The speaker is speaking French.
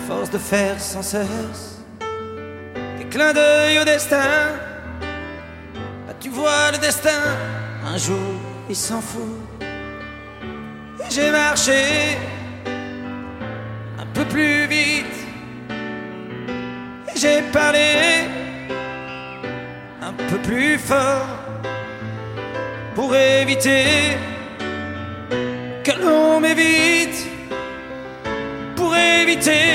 force de faire sans cesse des clins d'œil au destin. Bah, tu vois le destin, un jour il s'en fout. Et j'ai marché un peu plus vite, et j'ai parlé un peu plus fort pour éviter que l'on m'évite, pour éviter